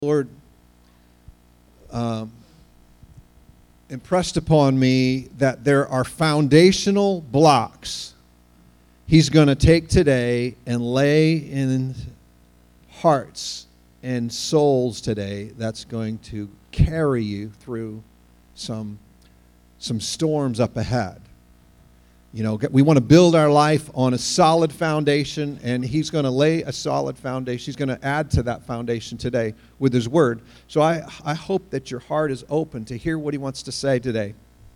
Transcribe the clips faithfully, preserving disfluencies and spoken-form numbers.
Lord um, impressed upon me that there are foundational blocks He's going to take today and lay in hearts and souls today that's going to carry you through some, some storms up ahead. You know, we want to build our life on a solid foundation, and He's going to lay a solid foundation. He's going to add to that foundation today with His Word. So I, I hope that your heart is open to hear what He wants to say today.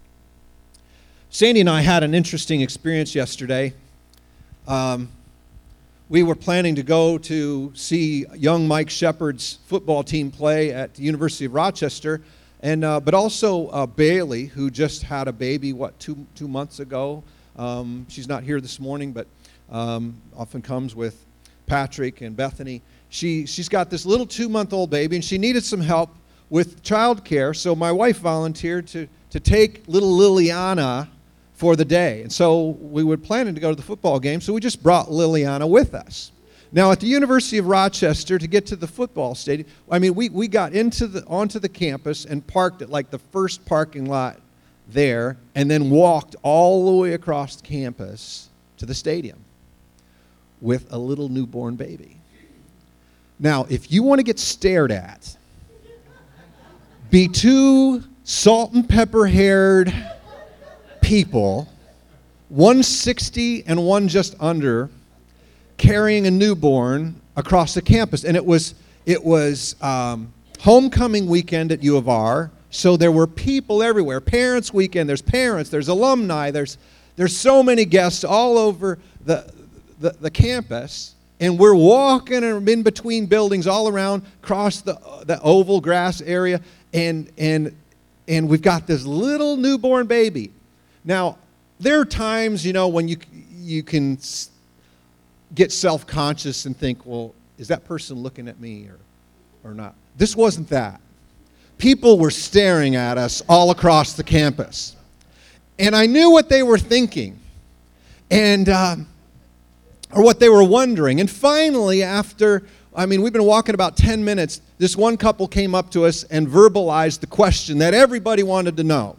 Sandy and I had an interesting experience yesterday. Um, we were planning to go to see young Mike Shepard's football team play at the University of Rochester, and uh, but also uh, Bailey, who just had a baby, what, two two months ago. Um, she's not here this morning, but um, often comes with Patrick and Bethany. She, she's got this little two-month-old baby, and she needed some help with childcare, so my wife volunteered to, to take little Liliana for the day. And so we were planning to go to the football game, so we just brought Liliana with us. Now, at the University of Rochester, to get to the football stadium, I mean, we, we got into the onto the campus and parked at like the first parking lot there, and then walked all the way across campus to the stadium with a little newborn baby. Now, if you want to get stared at, be two salt and pepper haired people, one sixty and one just under, carrying a newborn across the campus. And it was it was um, homecoming weekend at U of R. So there were people everywhere. Parents' weekend, there's parents, there's alumni, there's there's so many guests all over the, the, the campus. And we're walking in between buildings all around, across the, the oval grass area, and, and, and we've got this little newborn baby. Now, there are times, you know, when you, you can get self-conscious and think, well, is that person looking at me or, or not? This wasn't that. People were staring at us all across the campus. And I knew what they were thinking, and um, or what they were wondering. And finally, after, I mean, we've been walking about ten minutes, this one couple came up to us and verbalized the question that everybody wanted to know.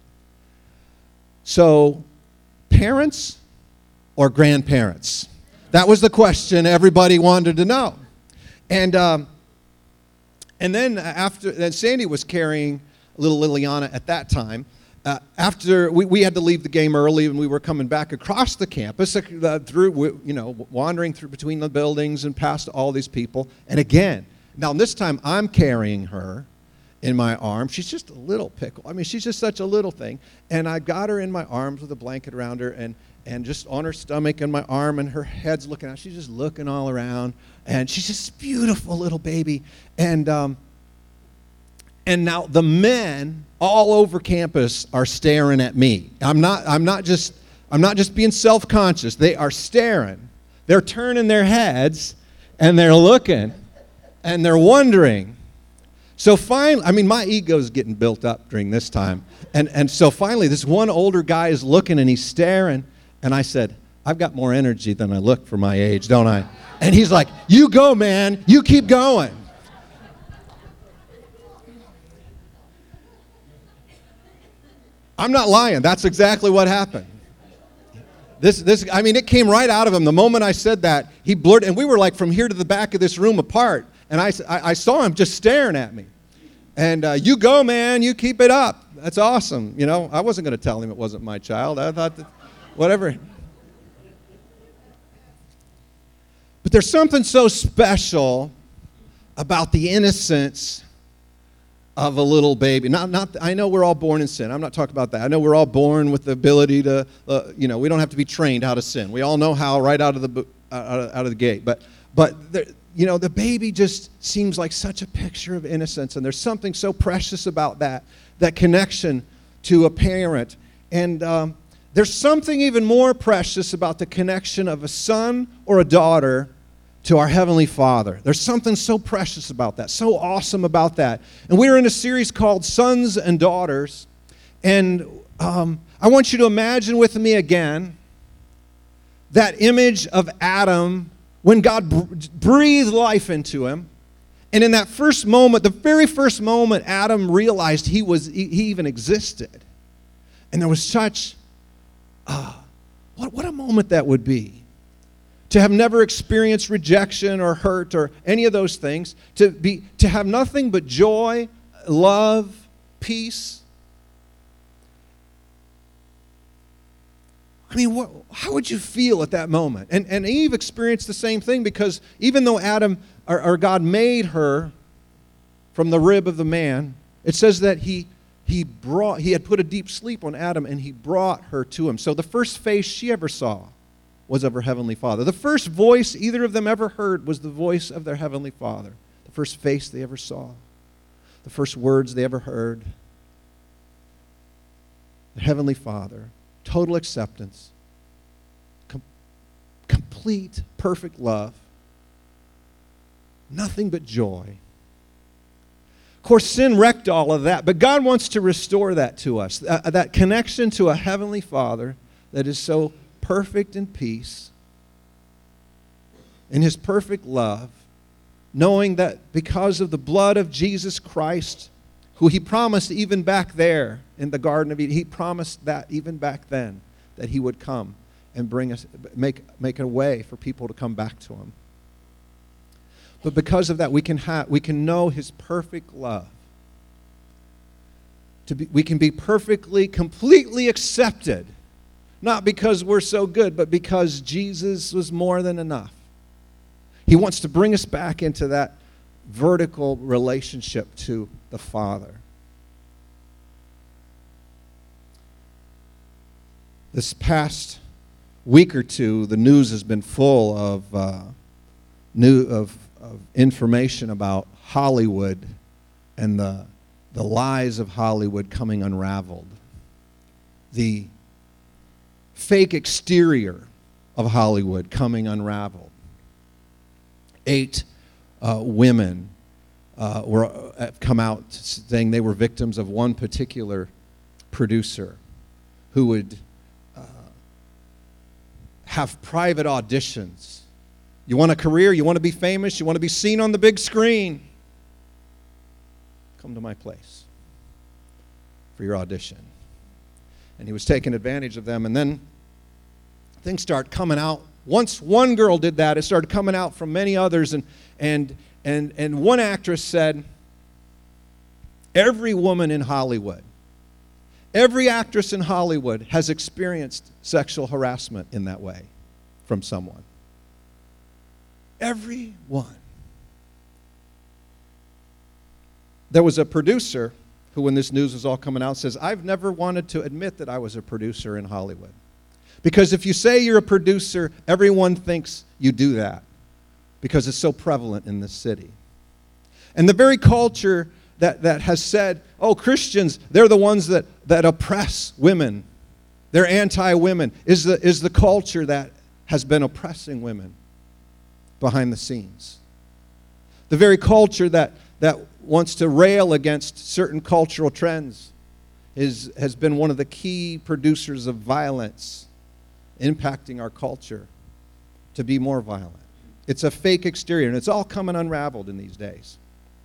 So, parents or grandparents? That was the question everybody wanted to know. And um, And then after, then Sandy was carrying little Liliana at that time. Uh, after we, we had to leave the game early, and we were coming back across the campus uh, through, you know, wandering through between the buildings and past all these people. And again, now this time I'm carrying her in my arms. She's just a little pickle. I mean, she's just such a little thing. And I got her in my arms with a blanket around her, and and just on her stomach and my arm, and her head's looking out. She's just looking all around, and she's just a beautiful little baby. And um, and now the men all over campus are staring at me. I'm not. I'm not just. I'm not just being self-conscious. They are staring. They're turning their heads, and they're looking, and they're wondering. So finally, I mean, my ego's getting built up during this time, and and so finally, this one older guy is looking, and he's staring. And I said, I've got more energy than I look for my age, don't I? And he's like, you go, man. You keep going. I'm not lying. That's exactly what happened. This, this, I mean, it came right out of him. The moment I said that, he blurted, and we were like from here to the back of this room apart. And I, I, I saw him just staring at me. And uh, you go, man. You keep it up. That's awesome. You know, I wasn't going to tell him it wasn't my child. I thought that... Whatever. But there's something so special about the innocence of a little baby. Not, not. I know we're all born in sin. I'm not talking about that. I know we're all born with the ability to, uh, you know, we don't have to be trained how to sin. We all know how right out of the uh, out of the gate. But, but there, you know, the baby just seems like such a picture of innocence, and there's something so precious about that, that connection to a parent. And um, there's something even more precious about the connection of a son or a daughter to our Heavenly Father. There's something so precious about that, so awesome about that. And we're in a series called Sons and Daughters. And um, I want you to imagine with me again that image of Adam when God breathed life into him. And in that first moment, the very first moment, Adam realized he was he, he even existed. And there was such, uh, what, what a moment that would be. To have never experienced rejection or hurt or any of those things. To be to have nothing but joy, love, peace. I mean, what, how would you feel at that moment? And, and Eve experienced the same thing, because even though Adam, or, or God made her from the rib of the man, it says that he, he, brought, he had put a deep sleep on Adam, and he brought her to him. So the first face she ever saw was of her heavenly Father. The first voice either of them ever heard was the voice of their heavenly Father. The first face they ever saw. The first words they ever heard. The heavenly Father. Total acceptance, com- complete, perfect love, nothing but joy. Of course, sin wrecked all of that, but God wants to restore that to us, uh, that connection to a heavenly Father that is so perfect in peace, in His perfect love, knowing that because of the blood of Jesus Christ, who He promised even back there in the Garden of Eden, He promised that even back then, that He would come and bring us, make, make a way for people to come back to Him. But because of that, we can have, we can know His perfect love. To be, we can be perfectly, completely accepted, not because we're so good, but because Jesus was more than enough. He wants to bring us back into that vertical relationship to the Father. This past week or two, the news has been full of uh, new of, of information about Hollywood and the the lies of Hollywood coming unraveled. The fake exterior of Hollywood coming unraveled. Eight Uh, women uh, were uh, have come out saying they were victims of one particular producer who would uh, have private auditions. You want a career? You want to be famous? You want to be seen on the big screen? Come to my place for your audition. And he was taking advantage of them, and then things start coming out. Once one girl did that, it started coming out from many others, and and and and one actress said, every woman in Hollywood, every actress in Hollywood has experienced sexual harassment in that way from someone. Every one. There was a producer who, when this news was all coming out, says, I've never wanted to admit that I was a producer in Hollywood. Because if you say you're a producer, everyone thinks you do that because it's so prevalent in this city. And the very culture that, that has said, oh, Christians, they're the ones that, that oppress women. They're anti-women, is the, is the culture that has been oppressing women behind the scenes. The very culture that, that wants to rail against certain cultural trends is, has been one of the key producers of violence impacting our culture to be more violent. It's a fake exterior, and it's all coming unraveled in these days.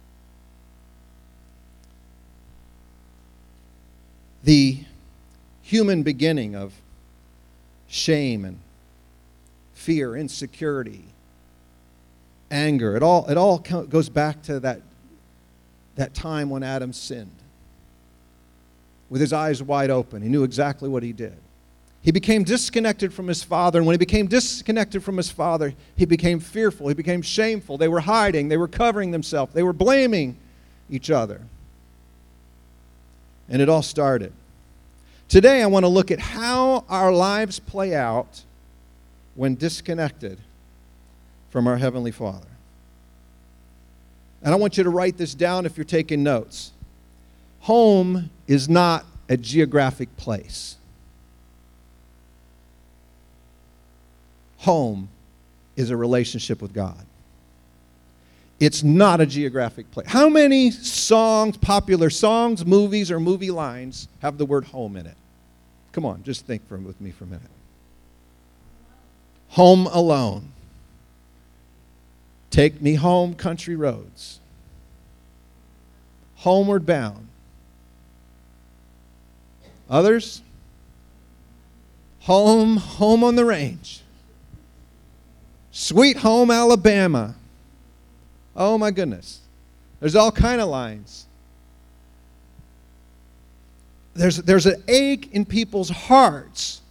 The human beginning of shame and fear, insecurity, anger, it all, it all goes back to that, that time when Adam sinned. With his eyes wide open, he knew exactly what he did. He became disconnected from his father, and when he became disconnected from his father, he became fearful, he became shameful. They were hiding, they were covering themselves, they were blaming each other. And it all started. Today I want to look at how our lives play out when disconnected from our Heavenly Father. And I want you to write this down if you're taking notes. Home is not a geographic place. Home is a relationship with God. It's not a geographic place. How many songs, popular songs, movies, or movie lines have the word home in it? Come on, just think for, with me for a minute. Home Alone. Take Me Home, Country Roads. homeward bound. Others, home, home on the range. Sweet home Alabama. Oh my goodness. There's all kind of lines. There's, there's an ache in people's hearts,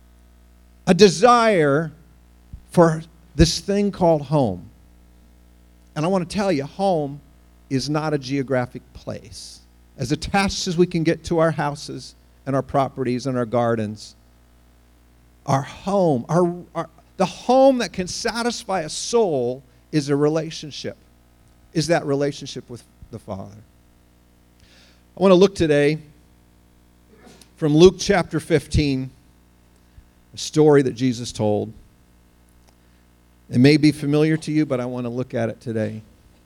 a desire for this thing called home. And I want to tell you, home is not a geographic place. As attached as we can get to our houses and our properties and our gardens, our home, our, our the home that can satisfy a soul is a relationship, is that relationship with the Father. I want to look today from Luke chapter fifteen, a story that Jesus told. It may be familiar to you, but I want to look at it today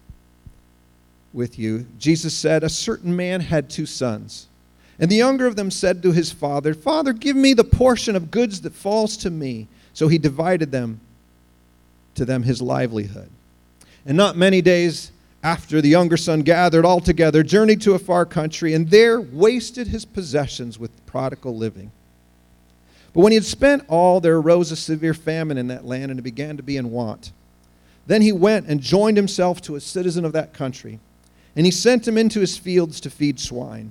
with you. Jesus said, a certain man had two sons, and the younger of them said to his father, Father, give me the portion of goods that falls to me. So he divided them to them his livelihood. And not many days after, the younger son gathered all together, journeyed to a far country, and there wasted his possessions with prodigal living. But when he had spent all, there arose a severe famine in that land, and it began to be in want. Then he went and joined himself to a citizen of that country, and he sent him into his fields to feed swine.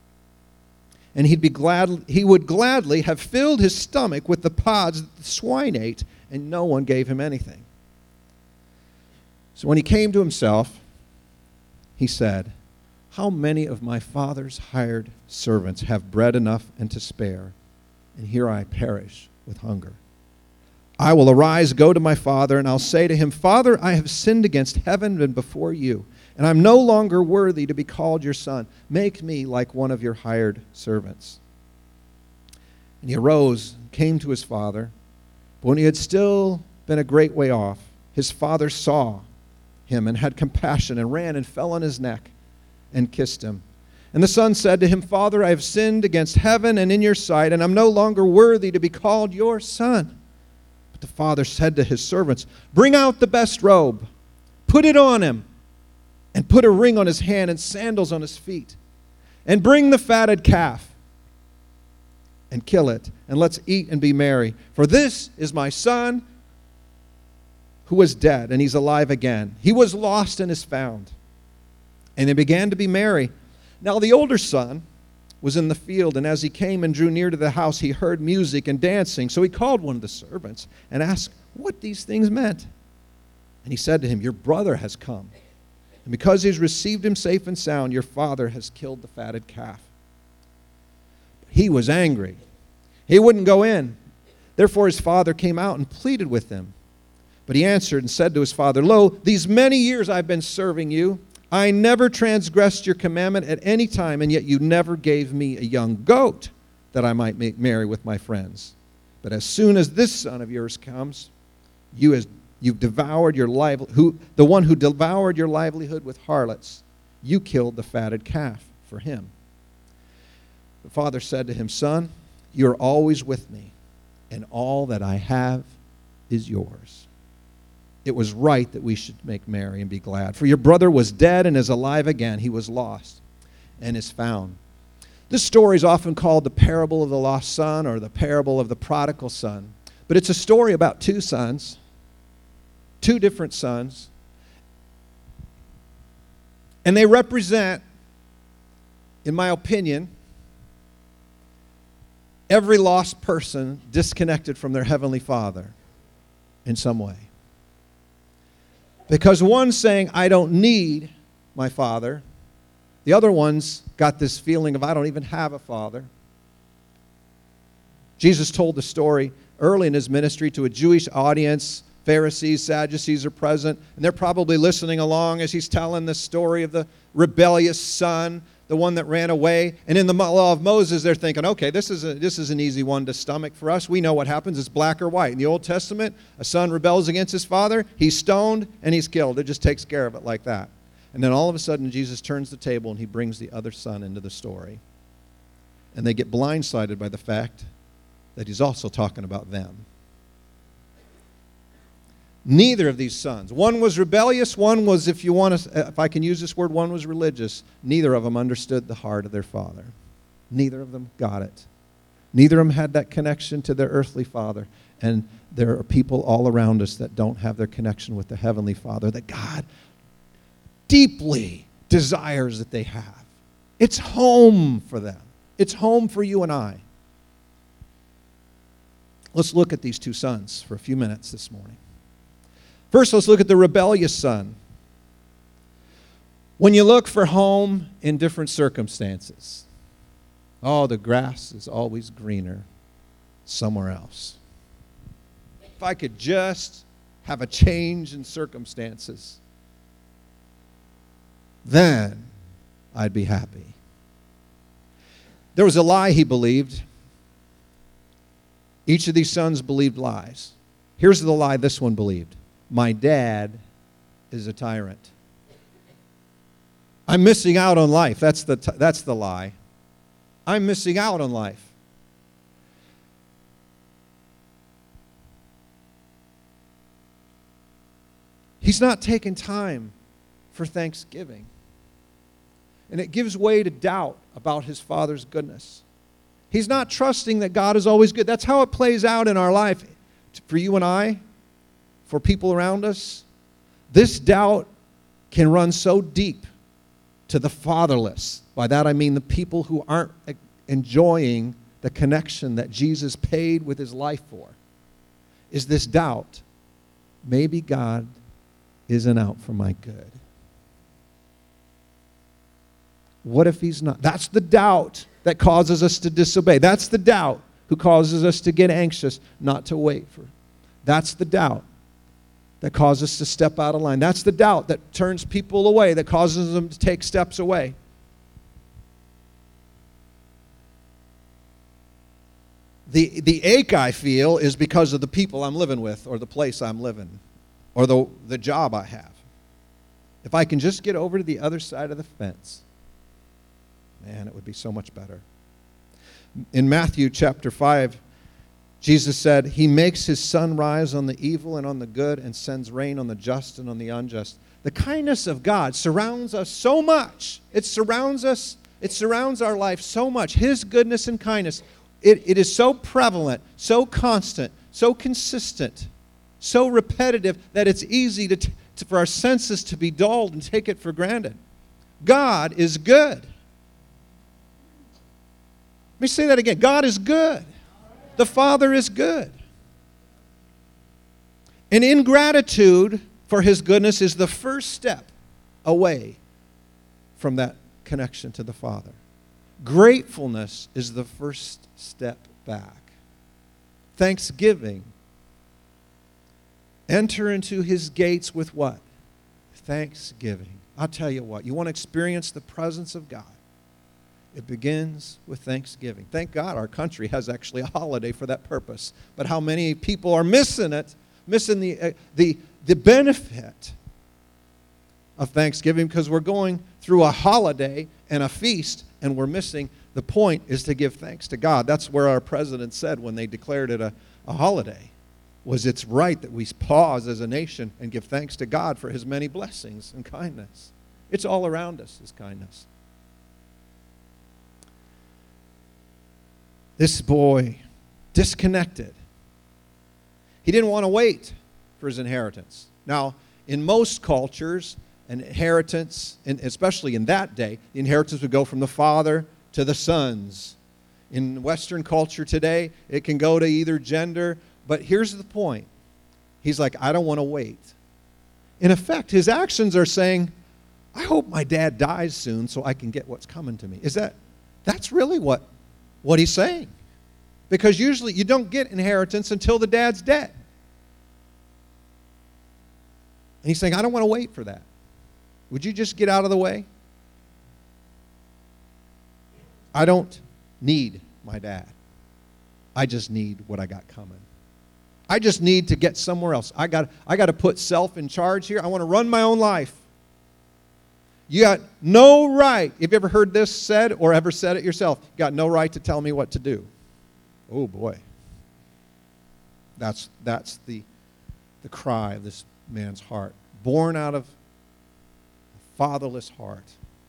And he'd be glad, he would gladly have filled his stomach with the pods that the swine ate, and no one gave him anything. So when he came to himself, he said, how many of my father's hired servants have bread enough and to spare, and here I perish with hunger? I will arise, go to my father, and I'll say to him, Father, I have sinned against heaven and before you, and I'm no longer worthy to be called your son. Make me like one of your hired servants. And he arose and came to his father. But when he had still been a great way off, his father saw him and had compassion and ran and fell on his neck and kissed him. And the son said to him, Father, I have sinned against heaven and in your sight, and I'm no longer worthy to be called your son. But the father said to his servants, bring out the best robe, put it on him, and put a ring on his hand and sandals on his feet. And bring the fatted calf and kill it, and let's eat and be merry. For this is my son who was dead, and he's alive again. He was lost and is found. And they began to be merry. Now the older son was in the field, and as he came and drew near to the house, he heard music and dancing. So he called one of the servants and asked what these things meant. And he said to him, your brother has come. And because he's received him safe and sound, your father has killed the fatted calf. He was angry. He wouldn't go in. Therefore his father came out and pleaded with him. But he answered and said to his father, Lo, these many years I've been serving you. I never transgressed your commandment at any time, and yet you never gave me a young goat that I might make merry with my friends. But as soon as this son of yours comes, you has You've devoured your livelihood, who, the one who devoured your livelihood with harlots. You killed the fatted calf for him. The father said to him, Son, you're always with me, and all that I have is yours. It was right that we should make merry and be glad. For your brother was dead and is alive again. He was lost and is found. This story is often called the parable of the lost son or the parable of the prodigal son. But it's a story about two sons. Two different sons, and they represent, in my opinion, every lost person disconnected from their heavenly Father in some way. Because one's saying, I don't need my father. The other one's got this feeling of, I don't even have a father. Jesus told the story early in his ministry to a Jewish audience. Pharisees, Sadducees are present, and they're probably listening along as he's telling the story of the rebellious son, the one that ran away. And in the law of Moses, they're thinking, okay, this is, a, this is an easy one to stomach for us. We know what happens. It's black or white. In the Old Testament, a son rebels against his father, he's stoned, and he's killed. It just takes care of it like that. And then all of a sudden, Jesus turns the table, and he brings the other son into the story. And they get blindsided by the fact that he's also talking about them. Neither of these sons. One was rebellious, one was, if you want to, if I can use this word, one was religious. Neither of them understood the heart of their father. Neither of them got it. Neither of them had that connection to their earthly father. And there are people all around us that don't have their connection with the heavenly Father that God deeply desires that they have. It's home for them. It's home for you and I. Let's look at these two sons for a few minutes this morning. First, let's look at the rebellious son. When you look for home in different circumstances, oh, the grass is always greener somewhere else. If I could just have a change in circumstances, then I'd be happy. There was a lie he believed. Each of these sons believed lies. Here's the lie this one believed. My dad is a tyrant. I'm missing out on life. That's the, t- that's the lie. I'm missing out on life. He's not taking time for Thanksgiving. And it gives way to doubt about his father's goodness. He's not trusting that God is always good. That's how it plays out in our life. For you and I, for people around us, this doubt can run so deep to the fatherless. By that I mean the people who aren't enjoying the connection that Jesus paid with his life for. Is this doubt, maybe God isn't out for my good. What if he's not? That's the doubt that causes us to disobey. That's the doubt who causes us to get anxious, not to wait for. That's the doubt that causes us to step out of line. That's the doubt that turns people away, that causes them to take steps away. The, the ache I feel is because of the people I'm living with, or the place I'm living, or the, the job I have. If I can just get over to the other side of the fence, man, it would be so much better. In Matthew chapter five, Jesus said, he makes his sun rise on the evil and on the good and sends rain on the just and on the unjust. The kindness of God surrounds us so much. It surrounds us. It surrounds our life so much. His goodness and kindness. It, it is so prevalent, so constant, so consistent, so repetitive that it's easy to, to, for our senses to be dulled and take it for granted. God is good. Let me say that again. God is good. The Father is good. And ingratitude for his goodness is the first step away from that connection to the Father. Gratefulness is the first step back. Thanksgiving. Enter into his gates with what? Thanksgiving. I'll tell you what. You want to experience the presence of God. It begins with Thanksgiving. Thank God our country has actually a holiday for that purpose. But how many people are missing it, missing the, uh, the, the benefit of Thanksgiving because we're going through a holiday and a feast and we're missing. The point is to give thanks to God. That's where our president said when they declared it a, a holiday, was it's right that we pause as a nation and give thanks to God for his many blessings and kindness. It's all around us, his kindness. This boy, disconnected. He didn't want to wait for his inheritance. Now, in most cultures, an inheritance, and especially in that day, the inheritance would go from the father to the sons. In Western culture today, it can go to either gender, but here's the point. He's like, I don't want to wait. In effect, his actions are saying, I hope my dad dies soon so I can get what's coming to me. Is that, that's really what What he's saying. Because usually you don't get inheritance until the dad's dead. And he's saying, I don't want to wait for that. Would you just get out of the way? I don't need my dad. I just need what I got coming. I just need to get somewhere else. I got, I got to put self in charge here. I want to run my own life. You got no right. Have you ever heard this said or ever said it yourself? You got no right to tell me what to do. Oh boy. That's that's the the cry of this man's heart, born out of a fatherless heart,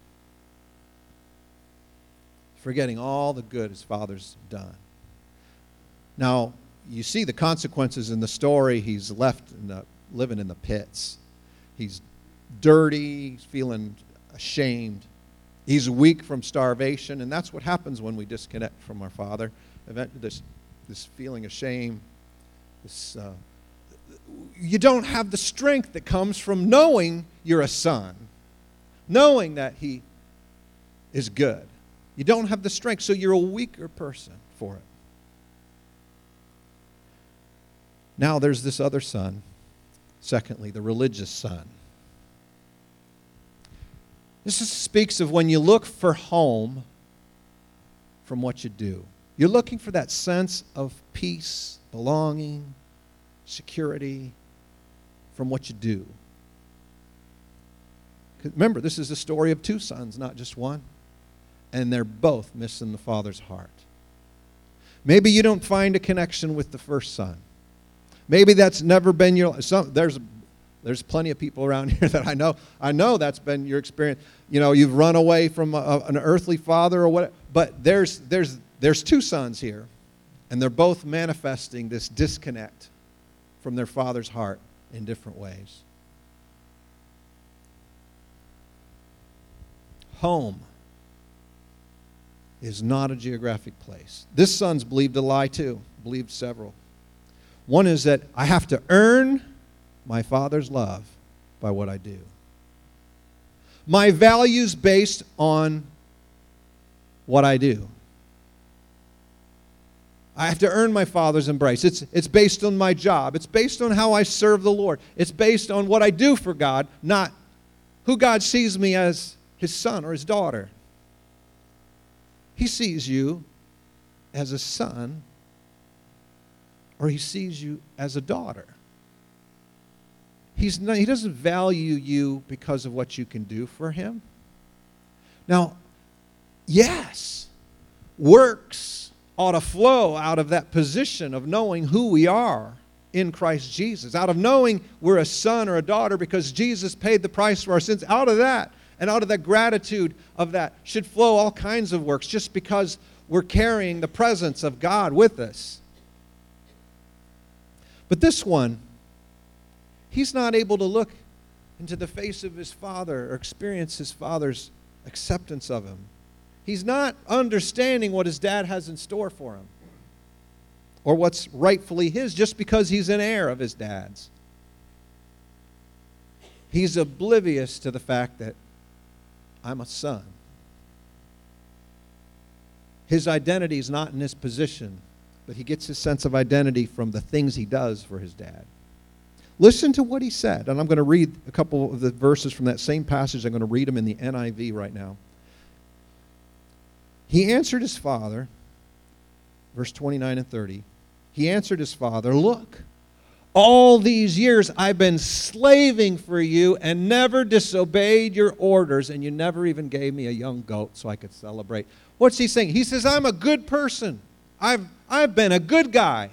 forgetting all the good his father's done. Now, you see the consequences in the story. He's left in the, living in the pits. He's dirty. He's feeling ashamed. He's weak from starvation, and that's what happens when we disconnect from our Father. This, this feeling of shame, this, uh, you don't have the strength that comes from knowing you're a son, knowing that he is good. You don't have the strength, so you're a weaker person for it. Now there's this other son, secondly, the religious son. This is, speaks of when you look for home from what you do. You're looking for that sense of peace, belonging, security from what you do. Remember, this is the story of two sons, not just one. And they're both missing the father's heart. Maybe you don't find a connection with the first son. Maybe that's never been your, some, there's there's plenty of people around here that I know, I know that's been your experience. You know, you've run away from a, an earthly father or whatever, but there's, there's, there's two sons here, and they're both manifesting this disconnect from their father's heart in different ways. Home is not a geographic place. This son's believed a lie too, believed several. One is that I have to earn my father's love by what I do. My value's based on what I do. I have to earn my father's embrace. It's, it's based on my job. It's based on how I serve the Lord. It's based on what I do for God, not who God sees me as his son or his daughter. He sees you as a son, or he sees you as a daughter. He's not, he doesn't value you because of what you can do for him. Now, yes, works ought to flow out of that position of knowing who we are in Christ Jesus, out of knowing we're a son or a daughter because Jesus paid the price for our sins. Out of that, and out of that gratitude of that should flow all kinds of works just because we're carrying the presence of God with us. But this one, he's not able to look into the face of his father or experience his father's acceptance of him. He's not understanding what his dad has in store for him or what's rightfully his just because he's an heir of his dad's. He's oblivious to the fact that I'm a son. His identity is not in his position, but he gets his sense of identity from the things he does for his dad. Listen to what he said, and I'm going to read a couple of the verses from that same passage. I'm going to read them in the N I V right now. He answered his father, verse twenty-nine and thirty. He answered his father, "Look, all these years I've been slaving for you and never disobeyed your orders, and you never even gave me a young goat so I could celebrate." What's he saying? He says, I'm a good person. I've, I've been a good guy.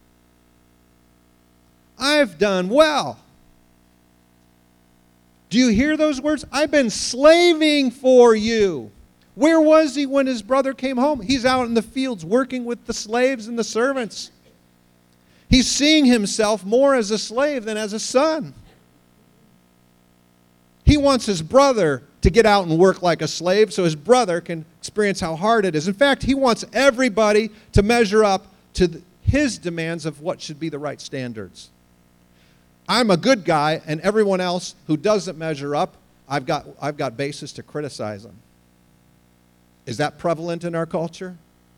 I've done well. Do you hear those words? I've been slaving for you. Where was he when his brother came home? He's out in the fields working with the slaves and the servants. He's seeing himself more as a slave than as a son. He wants his brother to get out and work like a slave so his brother can experience how hard it is. In fact, he wants everybody to measure up to the, his demands of what should be the right standards. I'm a good guy, and everyone else who doesn't measure up, I've got, I've got basis to criticize them. Is that prevalent in our culture?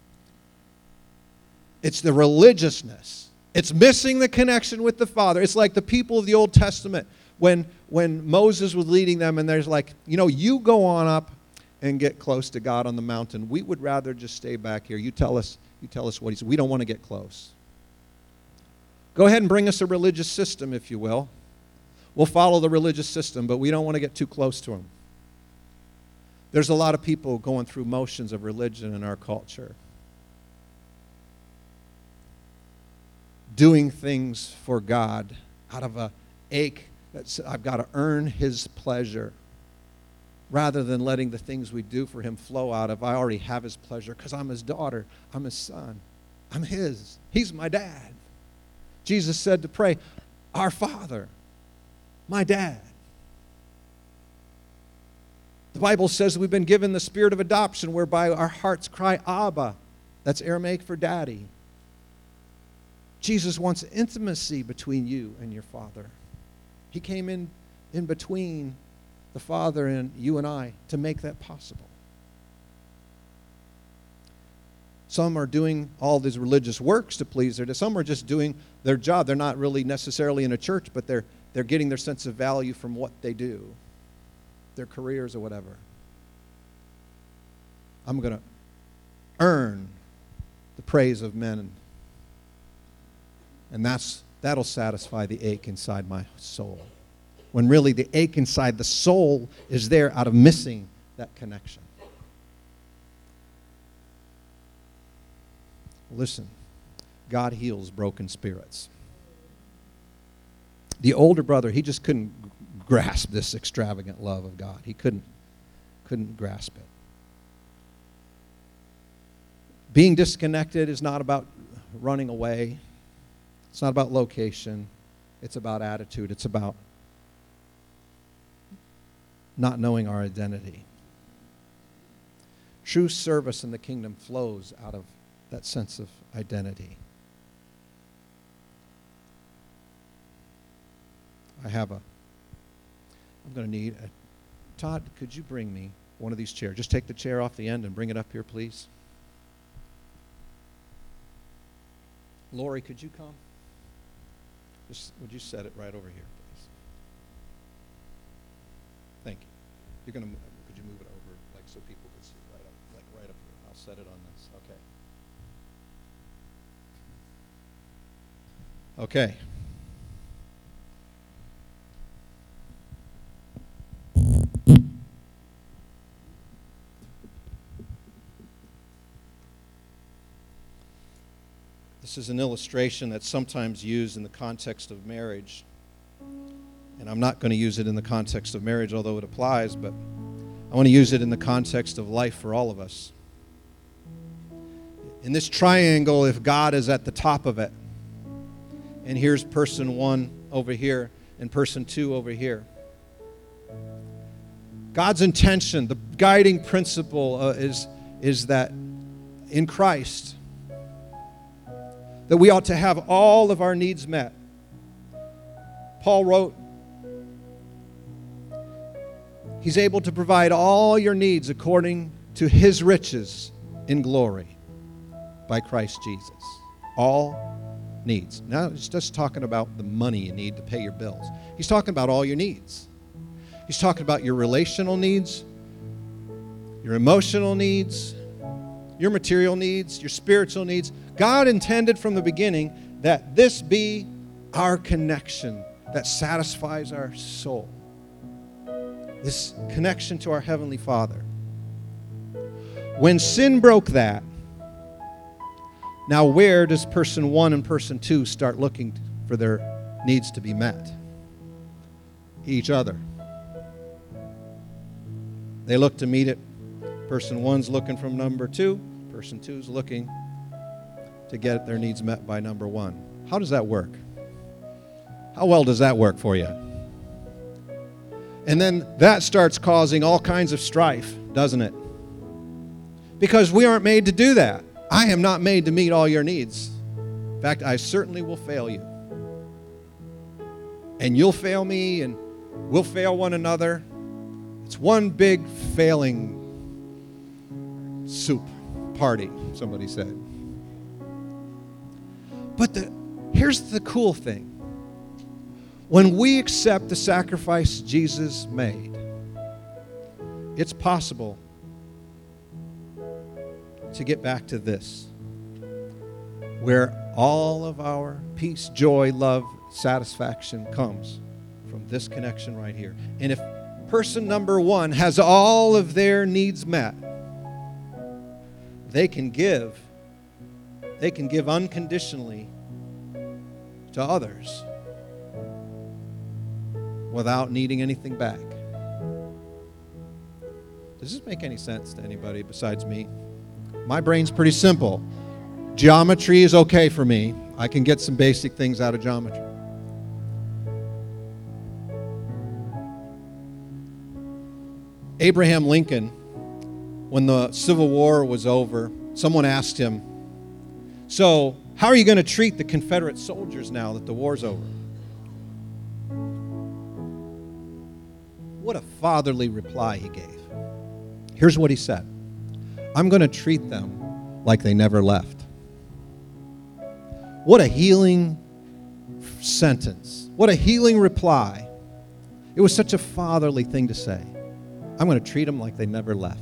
It's the religiousness. It's missing the connection with the Father. It's like the people of the Old Testament when, when Moses was leading them, and there's like, you know, you go on up and get close to God on the mountain. We would rather just stay back here. You tell us, you tell us what he said. We don't want to get close. Go ahead and bring us a religious system, if you will. We'll follow the religious system, but we don't want to get too close to him. There's a lot of people going through motions of religion in our culture. Doing things for God out of a ache that I've got to earn his pleasure, rather than letting the things we do for him flow out of, I already have his pleasure because I'm his daughter, I'm his son, I'm his. He's my dad. Jesus said to pray, our Father, my dad. The Bible says we've been given the spirit of adoption whereby our hearts cry, Abba. That's Aramaic for daddy. Jesus wants intimacy between you and your Father. He came in, in between the Father and you and I to make that possible. Some are doing all these religious works to please their, some are just doing their job. They're not really necessarily in a church, but they're they're getting their sense of value from what they do, their careers or whatever. I'm going to earn the praise of men, and that's that'll satisfy the ache inside my soul. When really the ache inside the soul is there out of missing that connection. Listen, God heals broken spirits. The older brother, he just couldn't grasp this extravagant love of God. He couldn't, couldn't grasp it. Being disconnected is not about running away. It's not about location. It's about attitude. It's about not knowing our identity. True service in the kingdom flows out of that sense of identity. I have a, I'm going to need a, Todd, could you bring me one of these chairs? Just take the chair off the end and bring it up here, please. Lori, could you come? Just, would you set it right over here, please? Thank you. You're going to, could you move it over, like, so people can see right up, like right up here? I'll set it on this. Okay. Okay. This is an illustration that's sometimes used in the context of marriage. And I'm not going to use it in the context of marriage, although it applies, but I want to use it in the context of life for all of us. In this triangle, if God is at the top of it, and here's person one over here, and person two over here. God's intention, the guiding principle uh, is, is that in Christ, that we ought to have all of our needs met. Paul wrote, He's able to provide all your needs according to His riches in glory by Christ Jesus. All needs. Now, he's just talking about the money you need to pay your bills. He's talking about all your needs. He's talking about your relational needs, your emotional needs, your material needs, your spiritual needs. God intended from the beginning that this be our connection that satisfies our soul. This connection to our Heavenly Father. When sin broke that, now where does person one and person two start looking for their needs to be met? Each other. They look to meet it. Person one's looking from number two. Person two's looking to get their needs met by number one. How does that work? How well does that work for you? And then that starts causing all kinds of strife, doesn't it? Because we aren't made to do that. I am not made to meet all your needs. In fact, I certainly will fail you. And you'll fail me, and we'll fail one another. It's one big failing soup party, somebody said. But the, here's the cool thing. When we accept the sacrifice Jesus made, it's possible to get back to this, where all of our peace, joy, love, satisfaction comes from this connection right here. And if person number one has all of their needs met, they can give, they can give unconditionally to others. without needing anything back. Does this make any sense to anybody besides me? My brain's pretty simple. Geometry is okay for me. I can get some basic things out of geometry. Abraham Lincoln, when the Civil War was over, someone asked him, so how are you going to treat the Confederate soldiers now that the war's over? What a fatherly reply he gave. Here's what he said. I'm going to treat them like they never left. What a healing sentence. What a healing reply. It was such a fatherly thing to say. I'm going to treat them like they never left.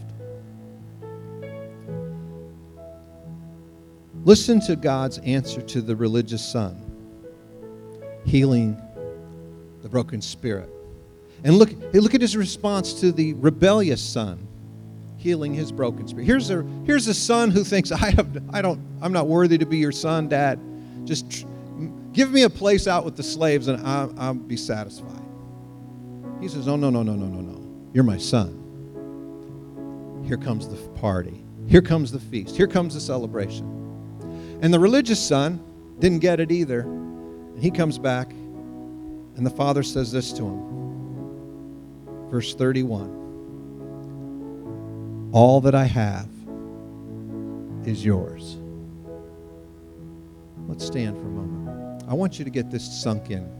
Listen to God's answer to the religious son, healing the broken spirit. And look, look at his response to the rebellious son, healing his broken spirit. Here's a here's a son who thinks, I have I don't I'm not worthy to be your son, Dad. Just tr- give me a place out with the slaves and I'll, I'll be satisfied. He says, oh, no, no, no, no, no, no. You're my son. Here comes the party. Here comes the feast. Here comes the celebration. And the religious son didn't get it either. And he comes back, and the father says this to him. Verse thirty-one. All that I have is yours. Let's stand for a moment. I want you to get this sunk in.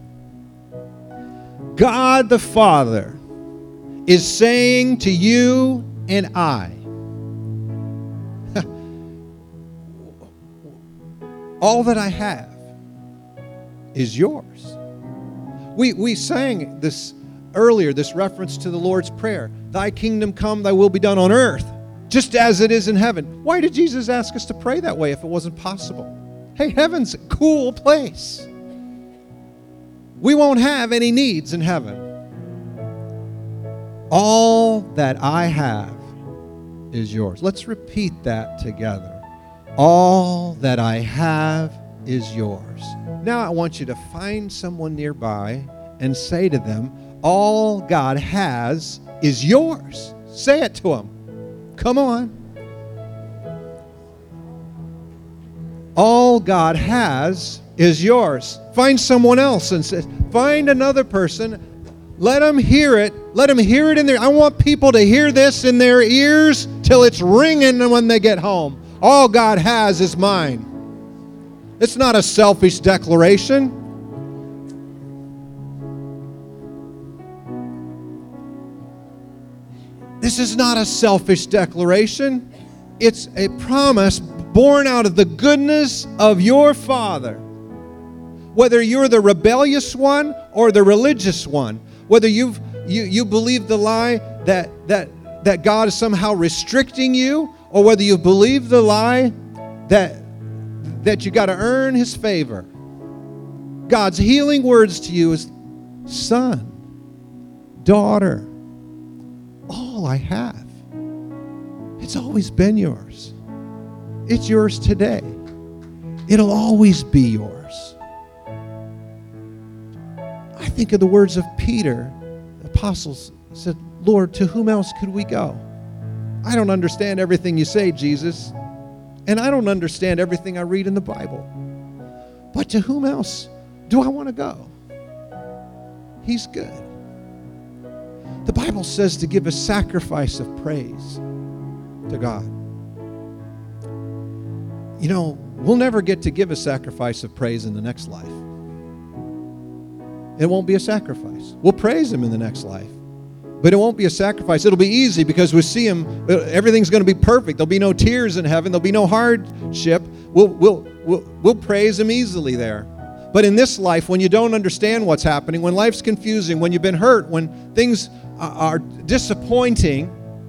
God the Father is saying to you and I, all that I have is yours. We we sang this earlier, this reference to the Lord's Prayer. Thy kingdom come, thy will be done on earth, just as it is in heaven. Why did Jesus ask us to pray that way if it wasn't possible? Hey, heaven's a cool place. We won't have any needs in heaven. All that I have is yours. Let's repeat that together. All that I have is yours. Now I want you to find someone nearby and say to them, all God has is yours. Say it to them. Come on. All God has is yours. Find someone else and say, find another person. Let them hear it. Let them hear it in their, I want people to hear this in their ears till it's ringing when they get home. All God has is mine. It's not a selfish declaration. This is not a selfish declaration. It's a promise born out of the goodness of your Father. Whether you're the rebellious one or the religious one, whether you've you you believe the lie that that that God is somehow restricting you, or whether you believe the lie that that you got to earn his favor. God's healing words to you is, son, daughter, all I have. It's always been yours. It's yours today. It'll always be yours. I think of the words of Peter. The apostles said, Lord, to whom else could we go? I don't understand everything you say, Jesus. And I don't understand everything I read in the Bible. But to whom else do I want to go? He's good. The Bible says to give a sacrifice of praise to God. You know, we'll never get to give a sacrifice of praise in the next life. It won't be a sacrifice. We'll praise him in the next life. But it won't be a sacrifice. It'll be easy because we see him. Everything's going to be perfect. There'll be no tears in heaven. There'll be no hardship. We'll, we'll, we'll, we'll praise him easily there. But in this life, when you don't understand what's happening, when life's confusing, when you've been hurt, when things are disappointing,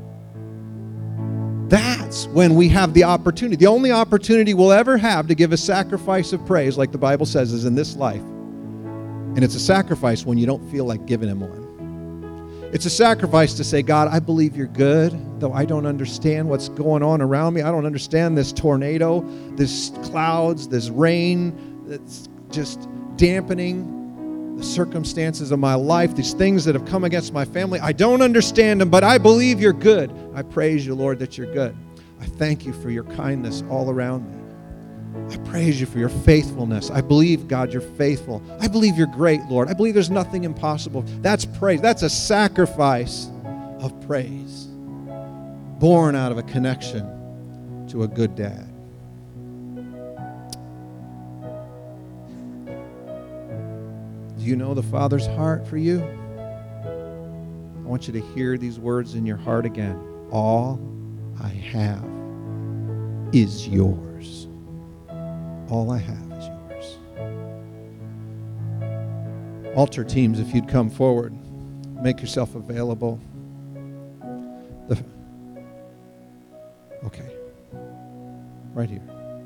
that's when we have the opportunity. The only opportunity we'll ever have to give a sacrifice of praise, like the Bible says, is in this life. And it's a sacrifice when you don't feel like giving him one. It's a sacrifice to say, God, I believe you're good, though I don't understand what's going on around me. I don't understand this tornado, this clouds, this rain that's just dampening. the circumstances of my life, these things that have come against my family. I don't understand them, but I believe you're good. I praise you, Lord, that you're good. I thank you for your kindness all around me. I praise you for your faithfulness. I believe, God, you're faithful. I believe you're great, Lord. I believe there's nothing impossible. That's praise. That's a sacrifice of praise, born out of a connection to a good dad. Do you know the Father's heart for you? I want you to hear these words in your heart again. All I have is yours. All I have is yours. Altar teams, if you'd come forward, make yourself available. The, okay. Right here.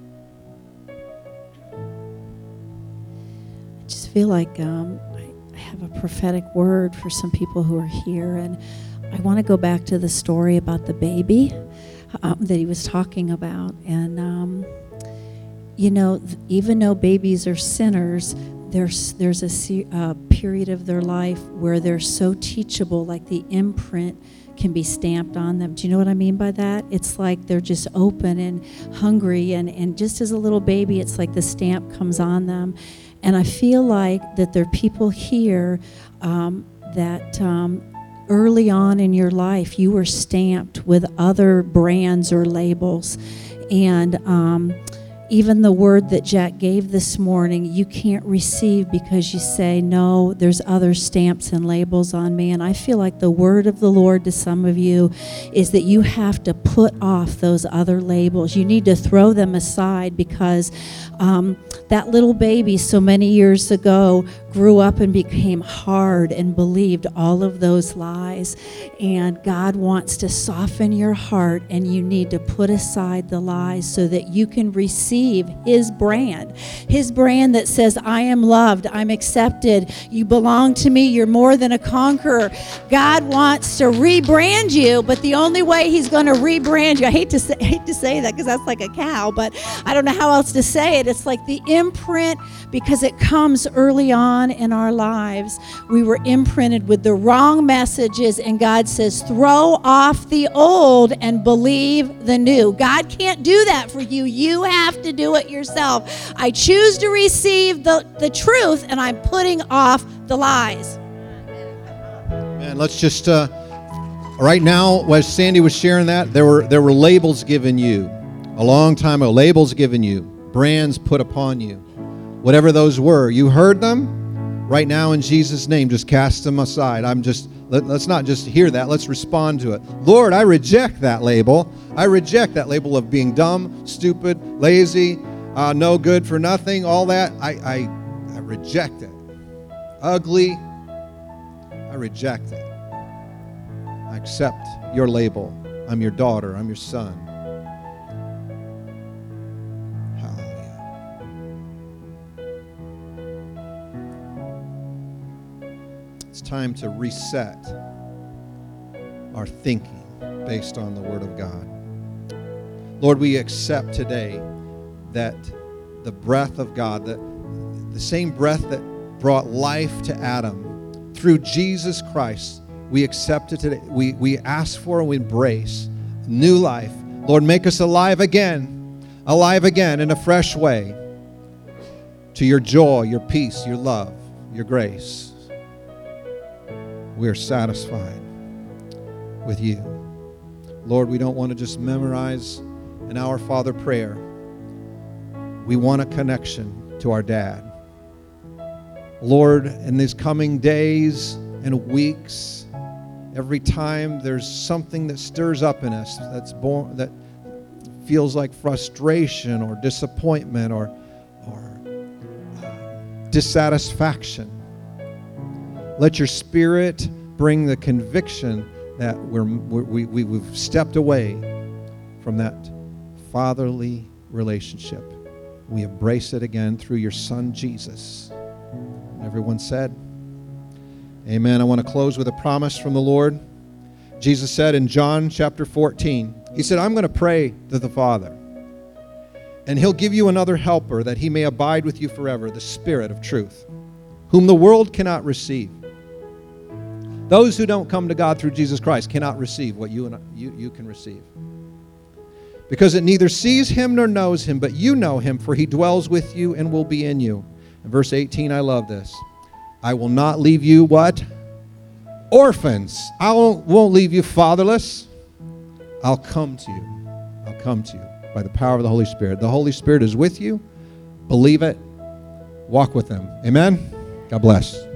I just feel like um, I have a prophetic word for some people who are here, and I want to go back to the story about the baby um, that he was talking about. And, um, you know, th- even though babies are sinners, there's there's a se- uh, period of their life where they're so teachable, like the imprint can be stamped on them. Do you know what I mean by that? It's like they're just open and hungry, and, and just as a little baby, it's like the stamp comes on them. And I feel like that there are people here um, that um, early on in your life, you were stamped with other brands or labels. And um, even the word that Jack gave this morning, you can't receive because you say, no, there's other stamps and labels on me. And I feel like the word of the Lord to some of you is that you have to put off those other labels. You need to throw them aside, because um, that little baby so many years ago grew up and became hard and believed all of those lies. And God wants to soften your heart, and you need to put aside the lies so that you can receive his brand, his brand that says, I am loved, I'm accepted, you belong to me, you're more than a conqueror. God wants to rebrand you, but the only way he's going to rebrand you, I hate to say, hate to say that because that's like a cow, but I don't know how else to say it. It's like the imprint, because it comes early on in our lives. We were imprinted with the wrong messages, and God says, throw off the old and believe the new. God can't do that for you. You have to do it yourself. I choose to receive the, the truth, and I'm putting off the lies. Man, let's just, uh, right now, as Sandy was sharing that, there were there were labels given you a long time ago, labels given you, brands put upon you. Whatever those were, you heard them. Right now, in Jesus' name, just cast them aside. I'm just, let, let's not just hear that. Let's respond to it. Lord, I reject that label. I reject that label of being dumb, stupid, lazy, uh, no good for nothing, all that. I, I, I reject it. Ugly. I reject it. I accept your label. I'm your daughter. I'm your son. It's time to reset our thinking based on the Word of God. Lord, we accept today that the breath of God, that the same breath that brought life to Adam, through Jesus Christ, we accept it today. We, we ask for and we embrace new life. Lord, make us alive again, alive again in a fresh way to your joy, your peace, your love, your grace. We are satisfied with you. Lord, we don't want to just memorize an Our Father prayer. We want a connection to our dad. Lord, in these coming days and weeks, every time there's something that stirs up in us that's born, that feels like frustration or disappointment or, or uh, dissatisfaction, let your Spirit bring the conviction that we're, we, we, we've stepped away from that fatherly relationship. We embrace it again through your Son, Jesus. And everyone said, amen. I want to close with a promise from the Lord. Jesus said in John chapter fourteen, he said, I'm going to pray to the Father, and he'll give you another helper that he may abide with you forever, the Spirit of truth. whom the world cannot receive. Those who don't come to God through Jesus Christ cannot receive what you and you, you can receive. Because it neither sees him nor knows him, but you know him, for he dwells with you and will be in you. In verse eighteen, I love this. I will not leave you what? Orphans. I won't, won't leave you fatherless. I'll come to you. I'll come to you by the power of the Holy Spirit. The Holy Spirit is with you. Believe it. Walk with him. Amen? God bless.